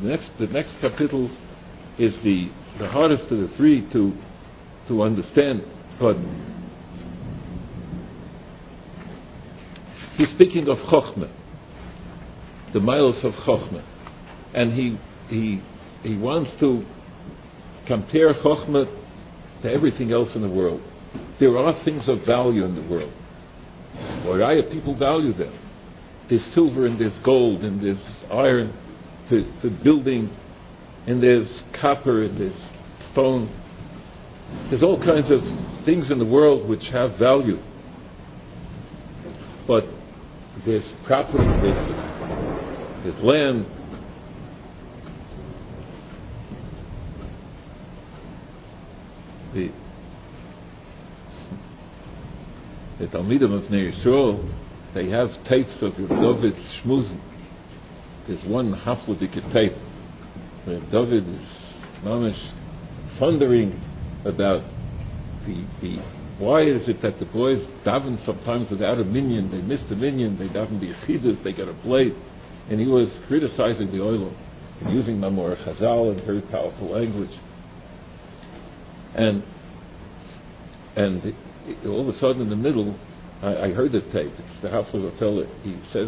The next kapitel is the hardest of the three to understand, but he's speaking of Chochmah, the miles of Chochmah, and he wants to compare Chochmah to everything else in the world. There are things of value in the world. People value them. There's silver and there's gold and there's iron for building, and there's copper and there's stone. There's all kinds of things in the world which have value. But there's property, there's land. The Talmidim of Nei Yisrael, they have tapes of David Shmuzin. There's one Hafladik tape where David is mamish thundering about the why is it that the boys daven sometimes without a minyan, they miss the minyan, they daven the yechidus, they get a blade, and he was criticizing the oilam and using Mamor Chazal in very powerful language. And all of a sudden in the middle, I heard the tape. It's the house of a fellow. He says,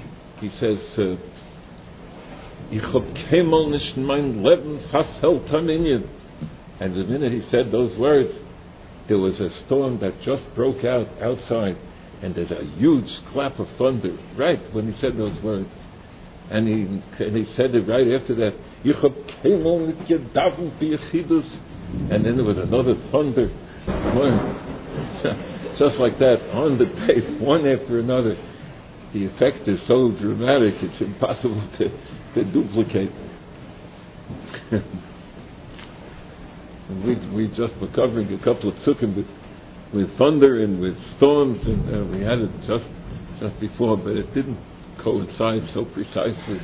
Ich hab keinmal nicht mein Leben fast hält am Minyan. And the minute he said those words, there was a storm that just broke out outside, and there's a huge clap of thunder right when he said those words. And he said it right after that. Ich hab keinmal nicht gedaven für Yechidus. And then there was another thunder, just like that, on the tape, one after another. The effect is so dramatic, it's impossible to duplicate. And we just were covering a couple of psukim with thunder and with storms, and we had it just before, but it didn't coincide so precisely.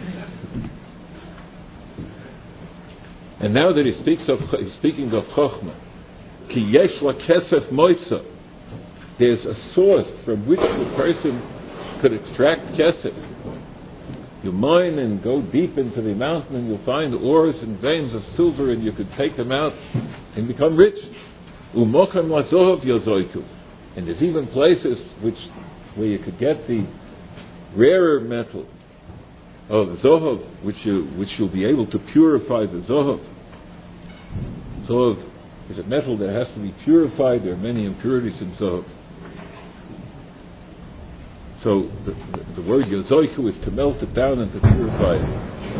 And now that he's speaking of Chochmah, ki yesh la kesef moitza, there's a source from which the person could extract kesef. You mine and go deep into the mountain, and you'll find ores and veins of silver, and you could take them out and become rich. Umokam la zohov yozoiku, and there's even places where you could get the rarer metal of zohov, which you'll be able to purify the zohov. Zohov is a metal that has to be purified. There are many impurities in zohov. So the word yozoiku is to melt it down and to purify it.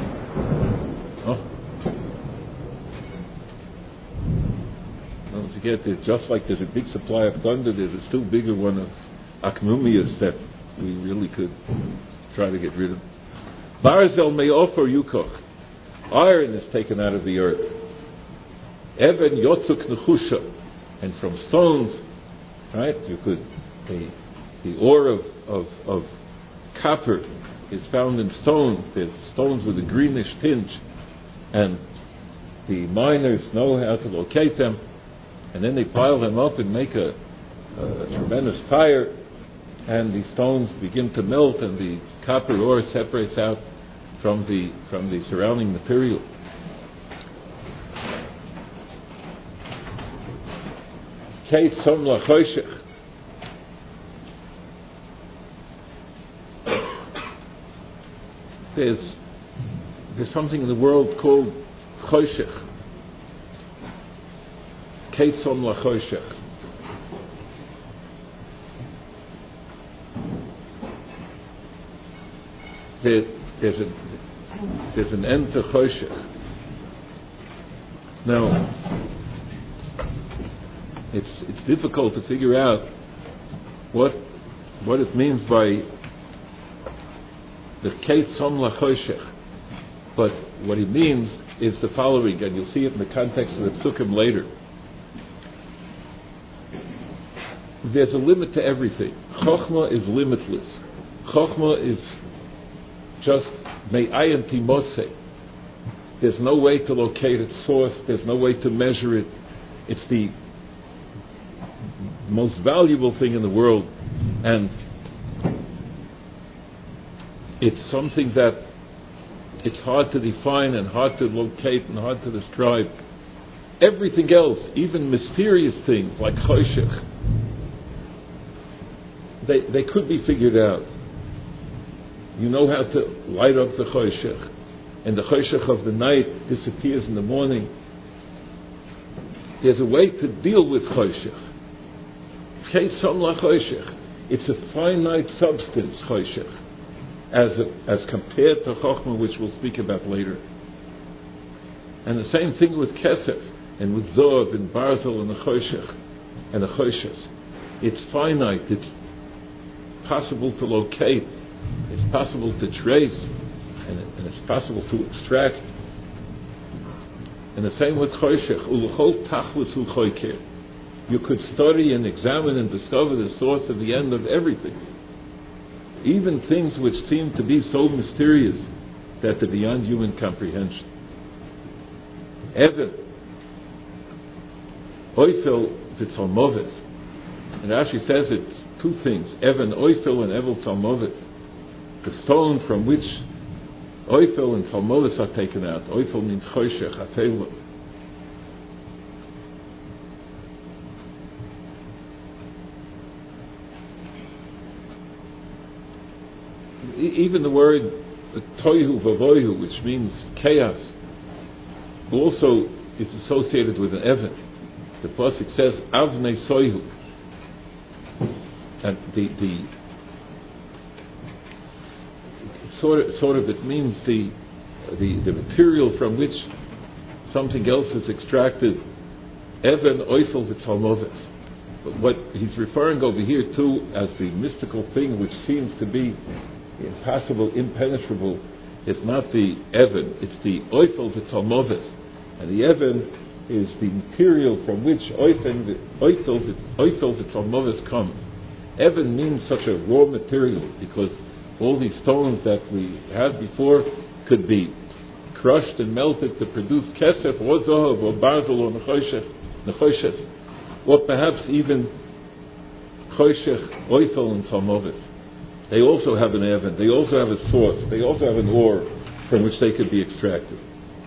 Don't forget, just like there's a big supply of thunder, there's a still bigger one of akmumias that we really could try to get rid of. Barzel may offer yukoch. Iron is taken out of the earth. Even yotzuk nechusha, and from stones, right? You could the ore of copper is found in stones. There's stones with a greenish tinge, and the miners know how to locate them, and then they pile them up and make a tremendous fire, and the stones begin to melt, and the copper ore separates out from the surrounding material. Kate Somla Choshech. There's something in the world called Choshech. Kate Somla Choshech. There's an end to Choshech. Now, it's difficult to figure out what it means by the Kate Somla Choshech, but what he means is the following, and you'll see it in the context of the Psukim later. There's a limit to everything. Chochmah is limitless. Chochmah is just me'ayin timoseh. There's no way to locate its source. There's no way to measure it. It's the most valuable thing in the world, and it's something that it's hard to define and hard to locate and hard to describe. Everything else, even mysterious things like choshech, they could be figured out. You know how to light up the choshech, and the choshech of the night disappears in the morning. There's a way to deal with choshech. It's a finite substance, choshech, as compared to chokhmah, which we'll speak about later. And the same thing with kesef, and with zohav, and barzel, and the choshech, and the choshes. It's finite, it's possible to locate, it's possible to trace, and it's possible to extract. And the same with choshech, ulechol tachlis hu choker. You could study and examine and discover the source of the end of everything. Even things which seem to be so mysterious that they're beyond human comprehension. Evan, oifel v'tzalmovet. And Rashi says it's two things, Evan oifel and Evel tzalmovet. The stone from which oifel and tzalmovet are taken out. Oifel means choshech, ateilah. Even the word toihu vavoihu, which means chaos, also is associated with an Evan. The pasuk says avnei soihu, and the sort of it means the material from which something else is extracted. Evan oifel v'tzalmovet. But what he's referring over here to as the mystical thing which seems to be impossible, impenetrable, is not the Evan, it's the oifel v'tzalmovet. And the Evan is the material from which oifel v'tzalmovet come. Evan means such a raw material because all these stones that we had before could be crushed and melted to produce kesef or zohav or barzel or nechoshes, or perhaps even choshech, oifel and tzalmovet. They also have an Evan, they also have a source, they also have an ore from which they could be extracted.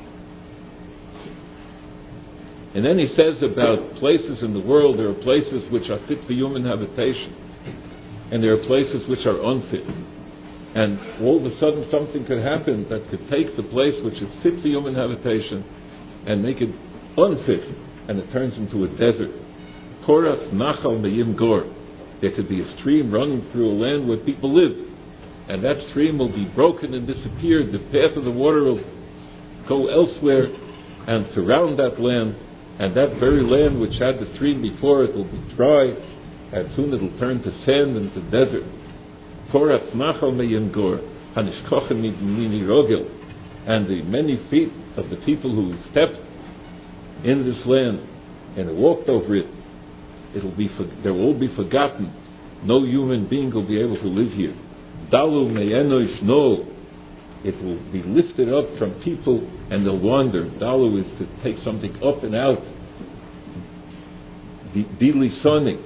And then he says about places in the world, there are places which are fit for human habitation, and there are places which are unfit. And all of a sudden something could happen that could take the place which is fit for human habitation and make it unfit, and it turns into a desert. Koratz nachal me'im gor. There could be a stream running through a land where people live, and that stream will be broken and disappear. The path of the water will go elsewhere and surround that land, and that very land which had the stream before it will be dry, and soon it will turn to sand and to desert. Koratz nachal me'im gor hanishkochen mini rogel, and the many feet of the people who stepped in this land and walked over it, they will all be forgotten. No human being will be able to live here. Dalu me'enoish no. It will be lifted up from people and they'll wander. Dalu is to take something up and out. Dilisoning.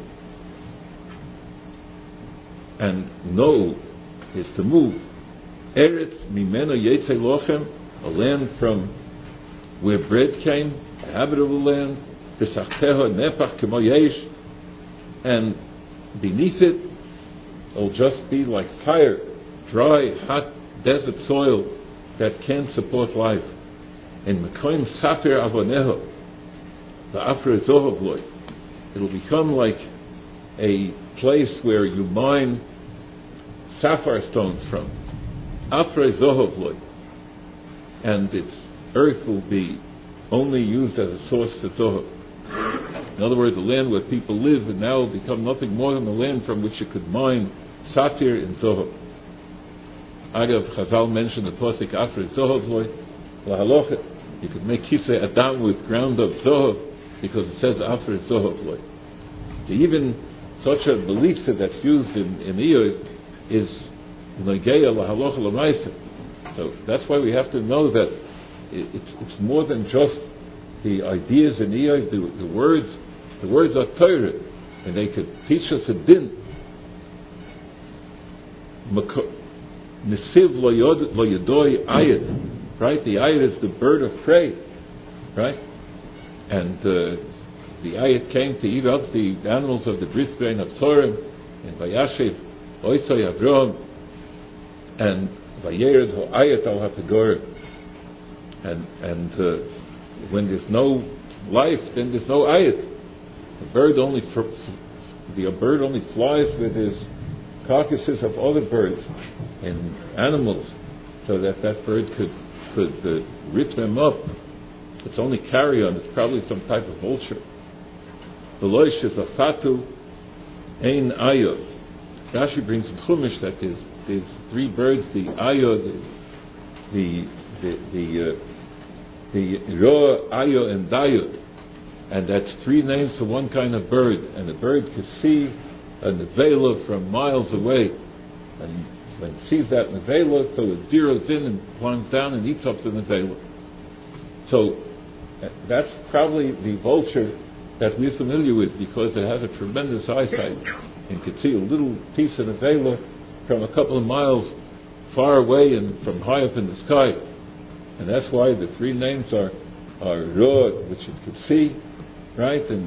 And no is to move. Eretz mimeno yetze lochem, a land from where bread came, a habitable land. V'sachteho nepach kemo yesh, and beneath it will just be like fire, dry, hot desert soil that can't support life. In mekoim sapir avoneho, the afre zohov loy, it'll become like a place where you mine sapphire stones from. Afre zohov loy, and its earth will be only used as a source for zohov. In other words, the land where people live and now will become nothing more than the land from which you could mine satir and zohov. Agav, Chazal mentioned the posik afre zohov loy lahalochet. You could make kisei adam with ground up zohov because it says afre zohov loy. Even such a belief set that's used in Iyov is nogeya lahalocha l'maisa. So that's why we have to know that it's more than just the ideas in Iyov, the words. The words are Torah, and they could teach us a din. Nesiv lo yodoi ayat. right? The ayat is the bird of prey, right? And the ayat came to eat up the animals of the bris bein of Tzorim, and Vayashiv Oisai Avram, and Vayered Ho ayat al Hatagorim. And when there's no life, then there's no ayat. The bird only flies with his carcasses of other birds and animals, so that bird could rip them up. It's only carrion. It's probably some type of vulture. The loish is a fatu ein ayo. Rashi brings in Chumash that there's three birds: the ayo, the ro, ayo, and dayo. And that's three names for one kind of bird. And the bird can see a nevela from miles away. And when it sees that nevela, so it zeroes in and climbs down and eats up the nevela. So that's probably the vulture that we're familiar with, because it has a tremendous eyesight and can see a little piece of nevela from a couple of miles far away and from high up in the sky. And that's why the three names are Ro, which it could see, right? And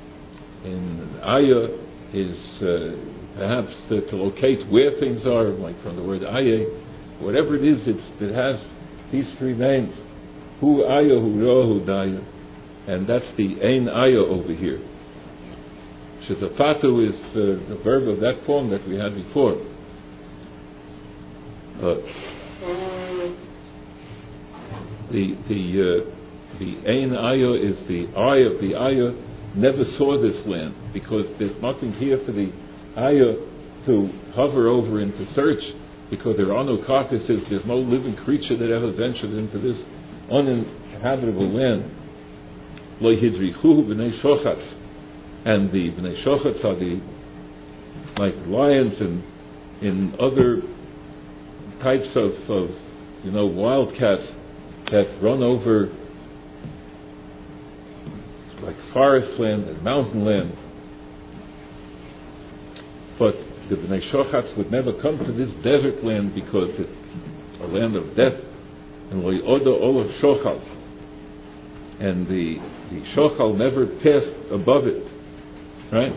Aya is perhaps to locate where things are, like from the word Aye. Whatever it is, it has these three names: Hu Aya, Hu Ro, Hu Daya. And that's the Ein Aya over here. Shezafatu is the verb of that form that we had before. The Ein Aya is the eye of the Aya. Never saw this land, because there's nothing here for the Aya to hover over and to search, because there are no carcasses. There's no living creature that ever ventured into this uninhabitable land. Lo hidrichu b'nei shochatz, and the b'nei shochatz are the like lions and in other types of wildcats that run over like forest land and mountain land. But the b'nei shochatz would never come to this desert land, because it's a land of death. And lo yoda olav shochal, and the shochal never passed above it, right?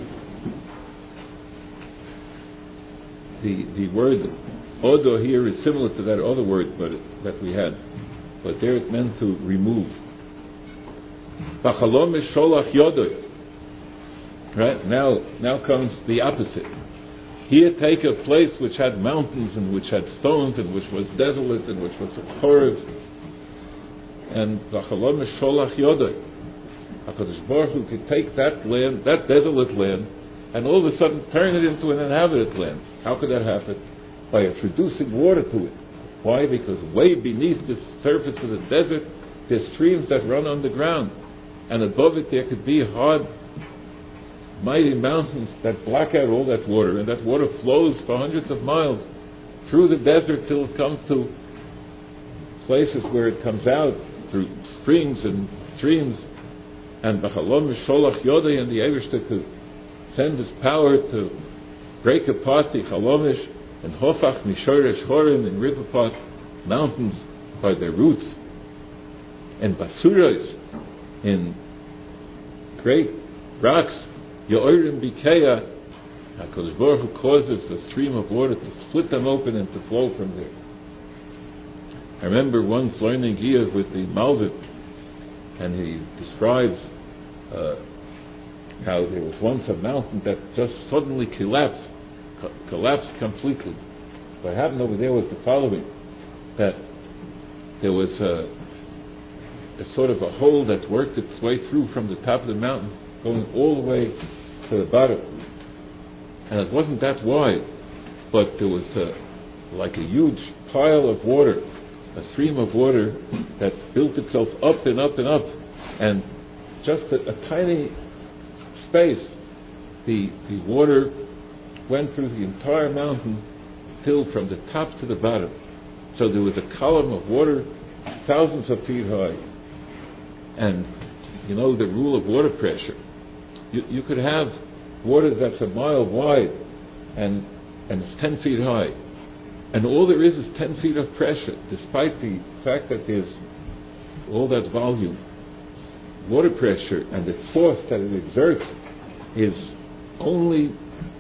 The word odo here is similar to that other word that we had, but there it meant to remove. Bachalom is sholach yodoy. Right? Now comes the opposite. Here take a place which had mountains and which had stones and which was desolate and which was a curve. And Bachalom is sholach yodoy. HaKadosh Baruch Hu could take that land, that desolate land, and all of a sudden turn it into an inhabited land. How could that happen? By introducing water to it. Why? Because way beneath the surface of the desert, there's streams that run underground, and above it there could be hard, mighty mountains that block out all that water, and that water flows for hundreds of miles through the desert till it comes to places where it comes out through springs and streams. And B'chalom Sholach Yodei, and the Eibishter could send his power to break apart the Chalomish and Hofach Mishoresh Horim, and rip apart mountains by their roots. And Basuras, in great rocks, Yoirim Bikeya, HaKadosh Baruch Hu causes a stream of water to split them open and to flow from there. I remember once learning here with the Malvik, and he describes how there was once a mountain that just suddenly collapsed completely. What happened over there was the following: that there was a sort of a hole that worked its way through from the top of the mountain, going all the way to the bottom. And it wasn't that wide, but there was like a huge pile of water, a stream of water that built itself up and up and up, and just a tiny space, the water went through the entire mountain till from the top to the bottom. So there was a column of water thousands of feet high. And you know the rule of water pressure. You could have water that's a mile wide and it's 10 feet high. And all there is 10 feet of pressure, despite the fact that there's all that volume. Water pressure and the force that it exerts is only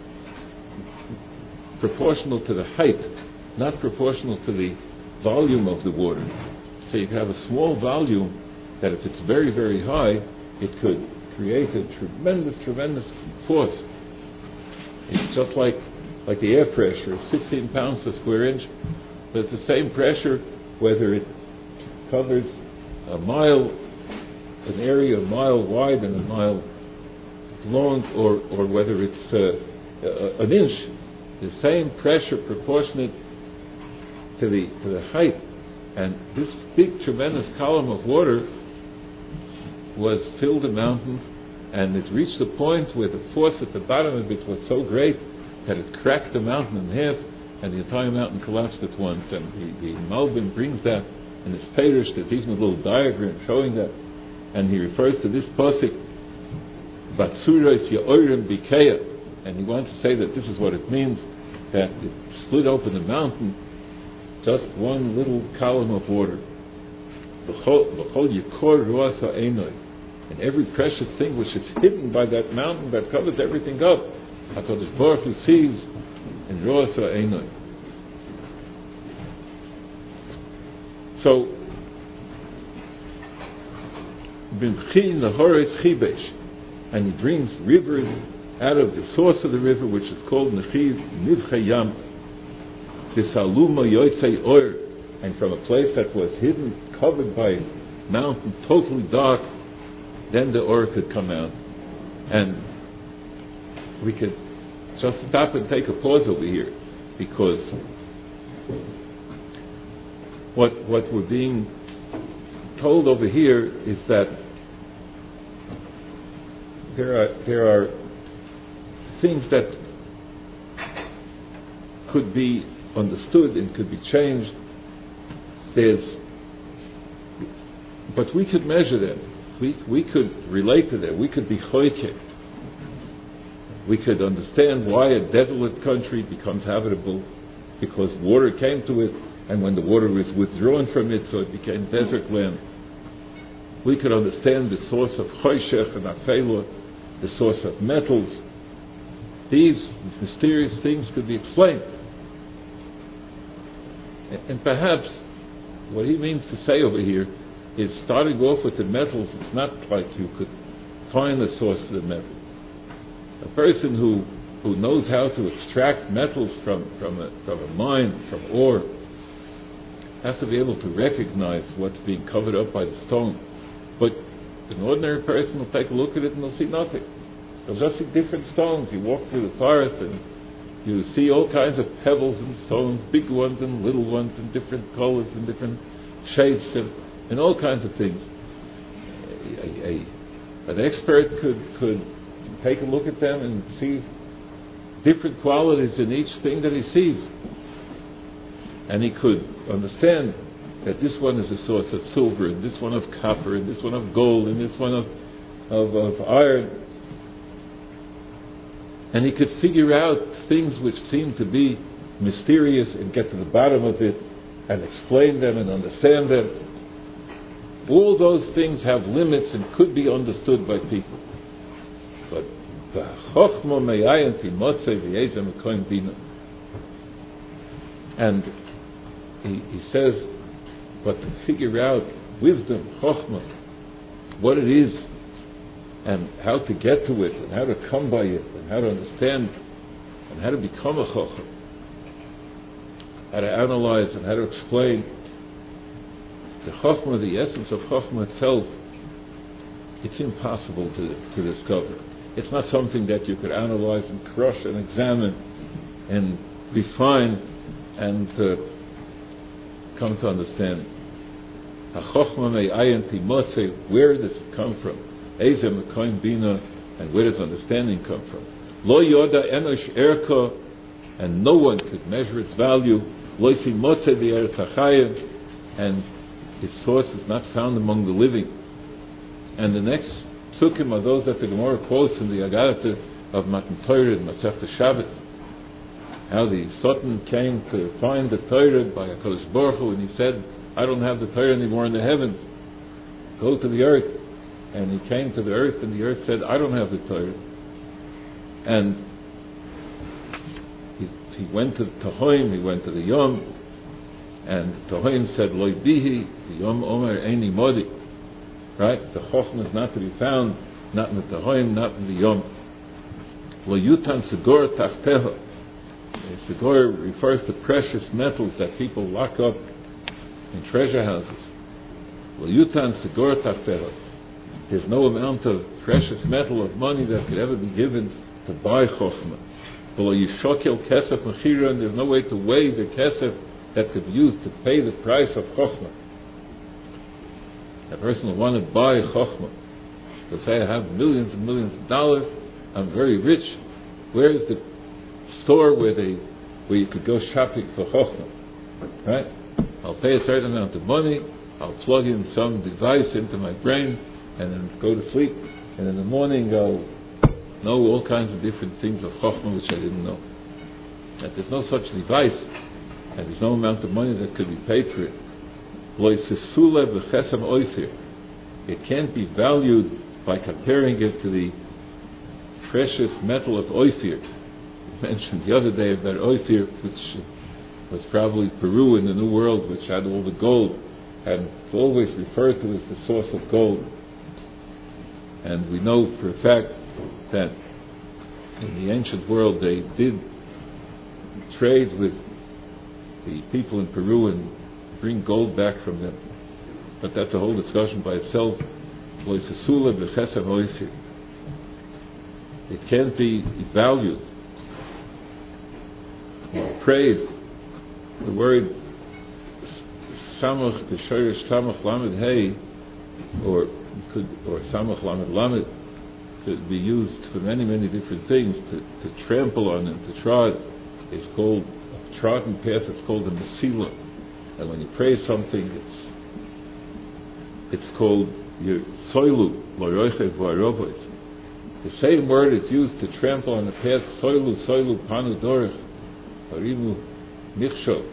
proportional to the height, not proportional to the volume of the water. So you can have a small volume that if it's very, very high, it could create a tremendous, tremendous force. It's just like the air pressure, 16 pounds per square inch, but it's the same pressure whether it covers a mile, an area a mile wide and a mile long, or whether it's an inch. The same pressure proportionate to the height. And this big, tremendous column of water was filled the mountain, and it reached a point where the force at the bottom of it was so great that it cracked the mountain in half, and the entire mountain collapsed at once. And the Malbim brings that in his Peirush. There's even a little diagram showing that, and he refers to this pasuk, Batsuros Ya'orim Bikeya, and he wants to say that this is what it means, that it split open the mountain, just one little column of water. And every precious thing which is hidden by that mountain that covers everything up, HaKadosh Baruch Hu sees in Roas HaEinoi. So, Bimchi Nahores Chibesh, and he brings rivers out of the source of the river, which is called Nechiv Nivchayam, Tisaluma Yotzei Oir, and from a place that was hidden, covered by mountain, totally dark, then the Oir could come out. And we could just stop and take a pause over here, because what we're being told over here is that there are things that could be understood and could be changed. But we could measure them. We could relate to them. We could be choike. We could understand why a desolate country becomes habitable, because water came to it, and when the water was withdrawn from it, so it became desert land. We could understand the source of choshech and afela, the source of metals. These mysterious things could be explained. And perhaps what he means to say over here is, starting off with the metals, it's not like you could find the source of the metal. A person who knows how to extract metals from a mine, from ore, has to be able to recognize what's being covered up by the stone. But an ordinary person will take a look at it and they'll see nothing. They'll just see different stones. You walk through the forest and you see all kinds of pebbles and stones, big ones and little ones, in different colors and different shapes, and all kinds of things. An expert could take a look at them and see different qualities in each thing that he sees. And he could understand that this one is a source of silver, and this one of copper, and this one of gold, and this one of iron. And he could figure out things which seem to be mysterious and get to the bottom of it and explain them and understand them. All those things have limits and could be understood by people. But and he says, but to figure out wisdom, chokhmah, what it is, and how to get to it, and how to come by it, and how to understand, and how to become a chochem, how to analyze and how to explain the chokhmah, the essence of chokhmah itself. It's impossible to discover. It's not something that you could analyze and crush and examine and refine and come to understand. Where does it come from? And where does understanding come from? Lo yoda enosh erka, and no one could measure its value. Lo simotze the eretachayim, and its source is not found among the living. And the next psukim are those that the Gemara quotes in the Agadah of Matan Torah and Masechta Shabbos. how the Sultan came to find the Torah by HaKadosh Baruch Hu, and he said, I don't have the Torah anymore in the heavens. Go to the earth. And he came to the earth, and the earth said, I don't have the Torah. And he went to Tohoim, he went to the Yom, and Tohoim said, Loi bihi, the Yom Omer Eini Modi. Right? The Chochmah is not to be found, not in the Tohoim, not in the Yom. Lo Yutan Segor Tachteha. Segor refers to precious metals that people lock up in treasure houses. Lo Yutan Segor Tachteha. There's no amount of precious metal of money that could ever be given to buy Chochmah. Below Yishokel Kesef Mechira, and there's no way to weigh the Kesef that could be used to pay the price of Chochmah. A person will want to buy Chochmah. They'll say, I have millions and millions of dollars, I'm very rich. Where is the store where you could go shopping for Chochmah? Right? I'll pay a certain amount of money, I'll plug in some device into my brain, and then go to sleep, and in the morning I'll know all kinds of different things of Chochmah which I didn't know. That there's no such device, and there's no amount of money that could be paid for it. It can't be valued by comparing it to the precious metal of Ophir. We mentioned the other day about Ophir, which was probably Peru in the New World, which had all the gold, and it's always referred to as the source of gold. And we know for a fact that in the ancient world they did trade with the people in Peru and bring gold back from them. But that's a whole discussion by itself. It can't be valued. Praise, the word Samach, the Shorish Samach Lamed Hey, or Samach Lamed Lamed, could be used for many, many different things. To trample on and to trod is called a trodden path. It's called a Mesilah. And when you praise something, it's called your Soilu, Loroichev Varovois. The same word is used to trample on the path, Soilu, Soilu, Panu Dorech, Harimu, Michsho.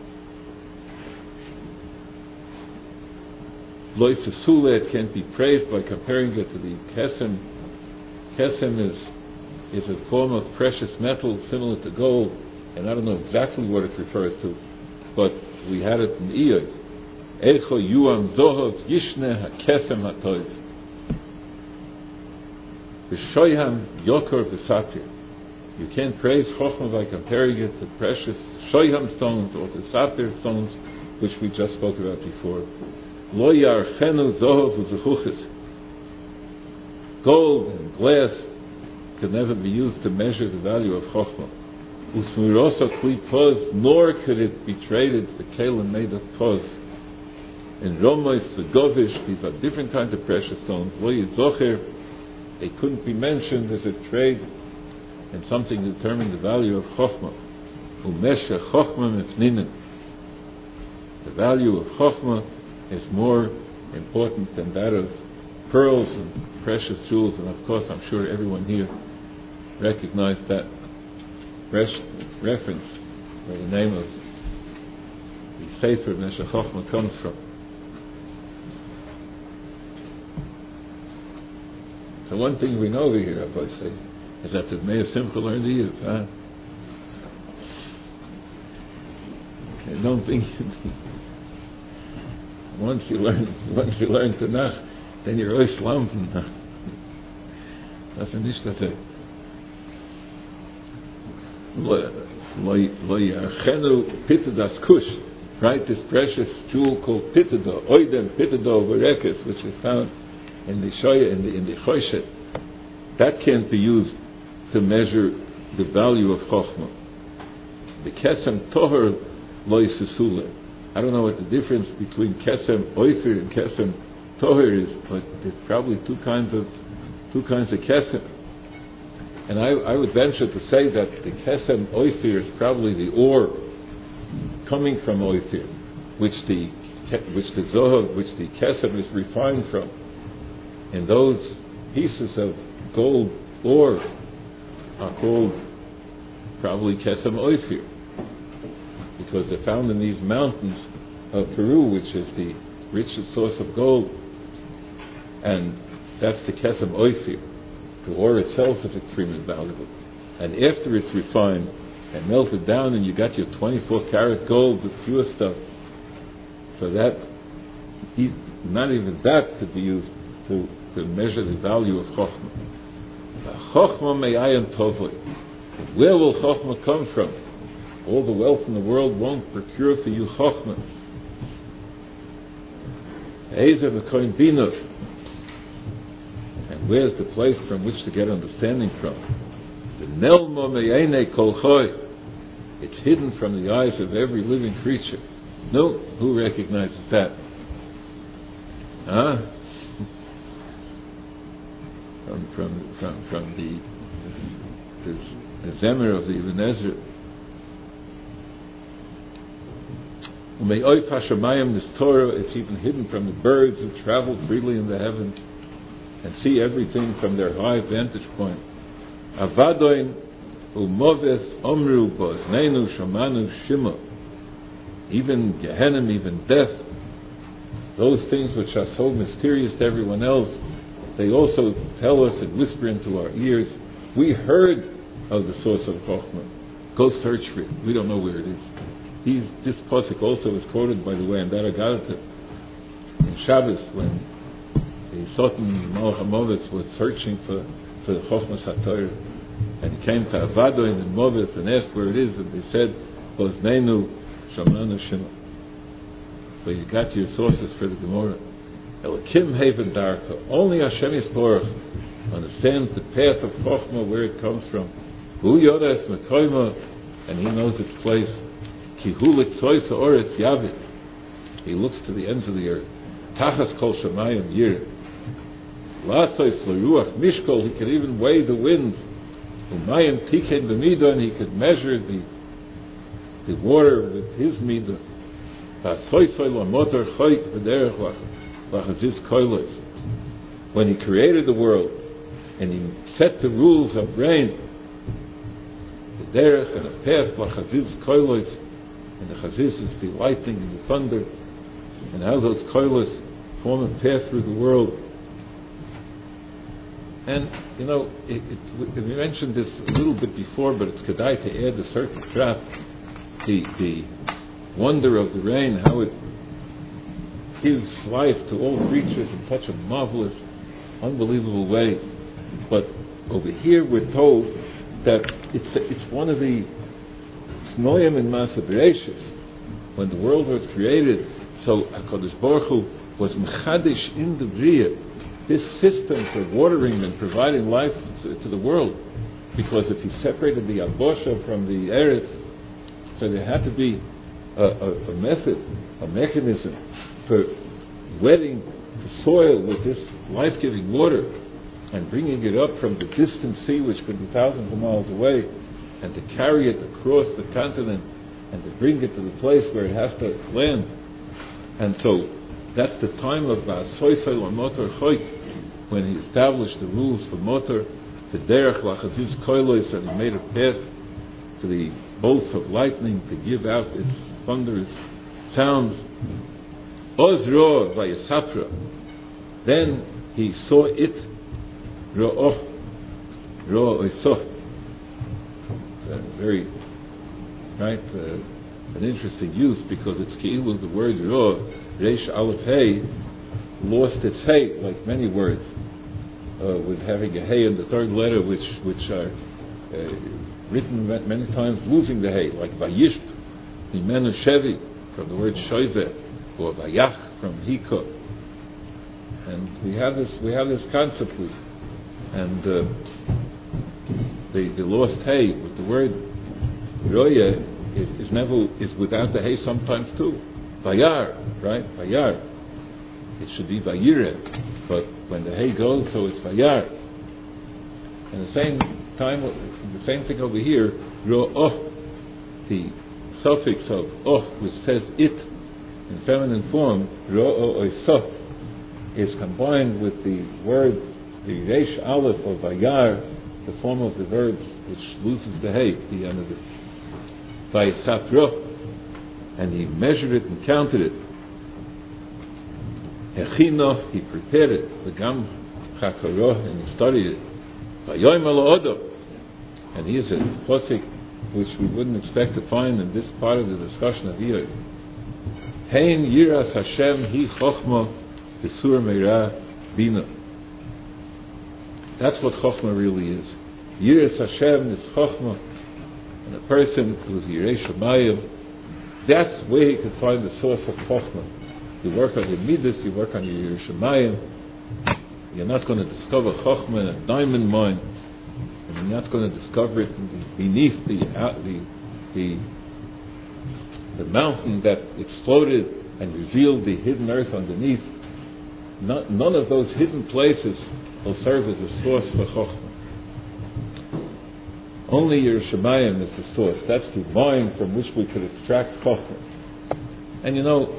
Loisesule, it can't be praised by comparing it to the Kesem. Kesem is a form of precious metal similar to gold, and I don't know exactly what it refers to, but we had it in Iyov. Echo Yuam Zohov Yishne HaKesem HaToiv V'shoyham Yokor V'Sapir. You can't praise Chochmah by comparing it to precious Shoyham stones or to Sapir stones, which we just spoke about before. Lo Yarchenu Zohov V'Zechuchis. Gold and glass can never be used to measure the value of Chochmah. Usmiroso Kli Poz, nor could it be traded for Kalim made of Poz. In Romos, the Govish, these are different kinds of precious stones. Lo Yizocher, they couldn't be mentioned as a trade and something to determine the value of Chochmah. Umesha Chochmah Mepninen. The value of Chochmah is more important than that of pearls and precious jewels, and of course I'm sure everyone here recognized that reference where the name of the Sefer Mesha Chochmah comes from. So one thing we know over here, I say, is that the Meir Simcha learned the Yiddish. I don't think once you learn Tanakh, then you're always lampen. That's nicht that. Lo yarchenu pitadas kush, right? This precious jewel called pitado, oiden pitado verekes, which is found in the shoya, in the choshet, that can't be used to measure the value of chochmah. The kesem toher lo yisusule. I don't know what the difference between kesem oifir and kesem toher is, but there's probably two kinds of kesem. And I would venture to say that the kesem oifir is probably the ore coming from oifir, which the zohar, which the kesem is refined from. And those pieces of gold ore are called probably Kesem Ophir, because they're found in these mountains of Peru, which is the richest source of gold, and that's the Kesem Ophir. The ore itself is extremely valuable, and after it's refined and melted down, and you got your 24-karat gold, the pure stuff, so that not even that could be used to measure the value of Chokhmah. Chokhmah me'ayin tovoi. Where will Chokhmah come from? All the wealth in the world won't procure for you Chokhmah. Ezer v'koin binah. And where's the place from which to get understanding from? The nelmo me'einei kol choy. It's hidden from the eyes of every living creature. No, who recognizes that? From the Zemer of the Ibn Ezra. Ume'oy pashamayim, this Torah, it's even hidden from the birds who travel freely in the heavens and see everything from their high vantage point. Avadoin umoves omru boznenu shamanu shima. Even Gehenna, even death, those things which are so mysterious to everyone else, they also tell us and whisper into our ears, we heard of the source of Chokhmah. Go search for it. We don't know where it is. This pasuk also is quoted, by the way, in Baragadata in Shabbos, when the Sultan Malach HaMovetz was searching for the Chokhmah HaTorah, and he came to Avado in Movetz and asked where it is, and they said, Boznenu Shamanu Shema. So you got your sources for the Gemara. Elokim Haven Darka. Only Hashem Yisborach understands the path of Chokhmah, where it comes from. Hu Yodas Mekoima, and he knows its place. Ki Hu Liktzois Oretz Yavit. He looks to the ends of the earth. Tachas Kol Shamayim Yir. Lasois L'Ruach Mishkol. He could even weigh the winds. Umayim Tiken B'Midah, and he could measure the water with his midah. When he created the world and he set the rules of rain, the derech and the path, and the chaziz is the lightning and the thunder, and how those koilos form a path through the world. And we mentioned this a little bit before, but it's kedai to add a certain trap. The wonder of the rain, how it gives life to all creatures in such a marvelous, unbelievable way. But over here we're told that it's one of the snoyim in Masa Bereishis. When the world was created, so HaKadosh Baruch Hu was mechadish in the Bria, this system for watering and providing life to the world. Because if he separated the Abosha from the Eretz, so there had to be a method, a mechanism for wetting the soil with this life-giving water and bringing it up from the distant sea, which could be thousands of miles away, and to carry it across the continent and to bring it to the place where it has to land. And so that's the time of Ba'asoisel or Motor Choik, when he established the rules for Motor, the Derech Lachaziz Koilos, and he made a path to the bolts of lightning to give out its thunderous sounds. Ozro Vayasapra. Then he saw it. Ro'oh Oisof. Very right, an interesting use, because it's Ki'ilu, the word Ro, Reish Aleph Hey, lost its Hey, like many words, with having a Hey in the third letter, which are written many times losing the Hey, like Vayishp, Mimenu Shevi, from the word Shoive, or Vayach, from Hiko. And we have this concept, and the lost Hey with the word Roya is without the Hey sometimes too. Vayar, right? Vayar. It should be Vayire, but when the Hey goes, so it's Vayar. And the same thing over here, Ro'oh, the suffix of oh, which says it in feminine form, Ro'o Oisof, is combined with the word, the Reish Aleph of Vayar, the form of the verb which loses the hey at the end of it. Vayisatra, and he measured it and counted it. Hechino, he prepared it. V'gam chakaroh, and he studied it. Vayoyim ala odo, and here's a posik which we wouldn't expect to find in this part of the discussion of Iyov. Hein yiras Hashem hi chochma v'sur meira bina. That's what chochma really is. Yiras Hashem is chochma, and a person who's Yirei Shamayim, that's where he could find the source of chochma. You work on your midas, you work on your Yirei Shamayim. You're not going to discover chochma in a diamond mine, and you're not going to discover it beneath the mountain that exploded and revealed the hidden earth underneath. None of those hidden places will serve as a source for chochma. Only Yirei Shamayim is the source. That's the mine from which we could extract chochma. And you know,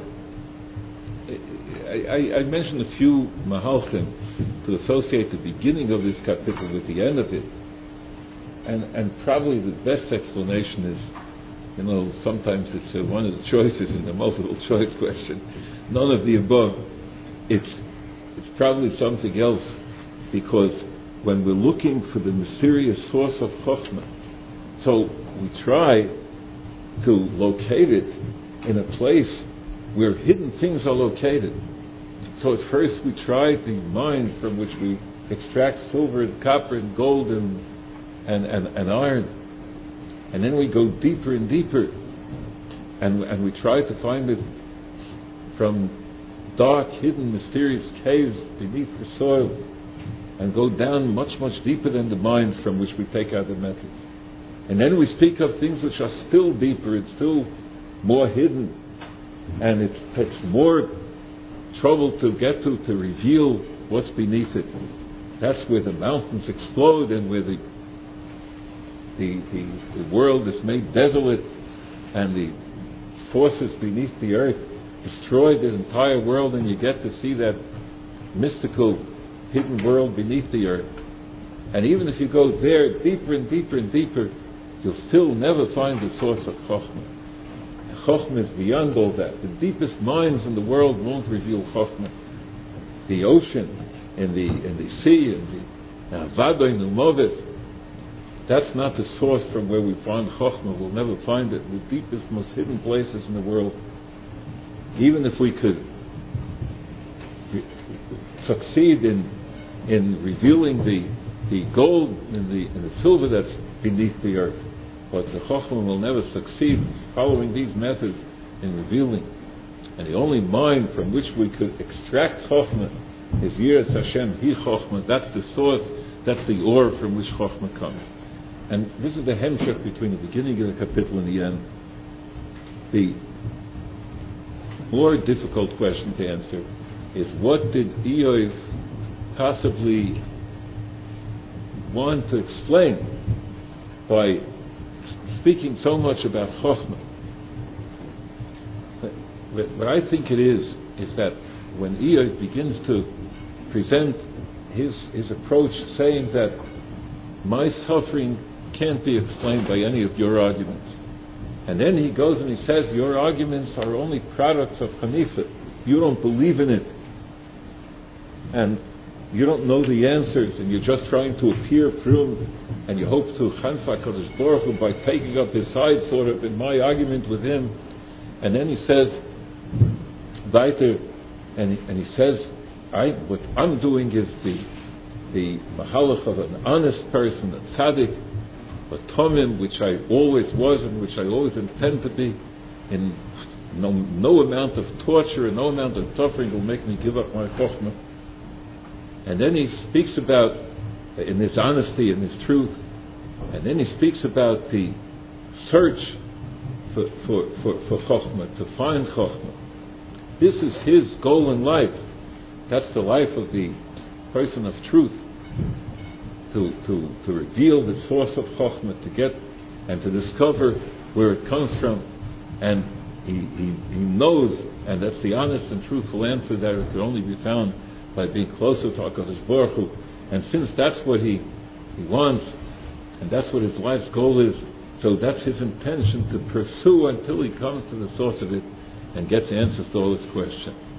I mentioned a few mahalchim to associate the beginning of this kapitel with the end of it. And probably the best explanation is, you know, sometimes it's one of the choices in the multiple choice question. None of the above. It's probably something else, because when we're looking for the mysterious source of chokhmah, so we try to locate it in a place where hidden things are located. So at first we try the mine from which we extract silver and copper and gold and iron, and then we go deeper and deeper, and we try to find it from dark, hidden, mysterious caves beneath the soil, and go down much, much deeper than the mine from which we take out the metals. And then we speak of things which are still deeper, it's still more hidden, and it takes more trouble to get to reveal what's beneath it. That's where the mountains explode, and where the world is made desolate, and the forces beneath the earth destroy the entire world, and you get to see that mystical hidden world beneath the earth. And even if you go there deeper and deeper and deeper, you'll still never find the source of chokhmah. Chokhmah is beyond all that. The deepest minds in the world won't reveal chokhmah. The ocean and the sea and the Avado and the Movet, that's not the source from where we find chokhmah. We'll never find it in the deepest, most hidden places in the world. Even if we could succeed in revealing the gold and the silver that's beneath the earth, but the chokhmah will never succeed following these methods in revealing. And the only mine from which we could extract chokhmah is Yiras Hashem hi chokhmah. That's the source, that's the ore from which chokhmah comes. And this is the hemshech between the beginning of the kapitel and the end. The more difficult question to answer is, what did Iyov possibly want to explain by speaking so much about chokhmah? What I think it is that when Iyov begins to present his approach, saying that my suffering can't be explained by any of your arguments, and then he goes and he says your arguments are only products of Hanifa, you don't believe in it, and you don't know the answers, and you're just trying to appear through them, and you hope to Chanfa Kadosh Baruch Hu by taking up his side, sort of, in my argument with him. And then he says, weiter, and he says, what I'm doing is the mahalach of an honest person, a tzaddik, a tomim, which I always was and which I always intend to be, and no amount of torture and no amount of suffering will make me give up my chokhmah. And then he speaks about, in his honesty and his truth, and then he speaks about the search for chokhmah, to find chokhmah. This is his goal in life. That's the life of the person of truth, to reveal the source of chokhmah, to get and to discover where it comes from. And he knows, and that's the honest and truthful answer, that it could only be found by being closer to HaKadosh Baruch Hu. And since that's what he He wants, and that's what his life's goal is. So that's his intention, to pursue until he comes to the source of it and gets answers to all his questions.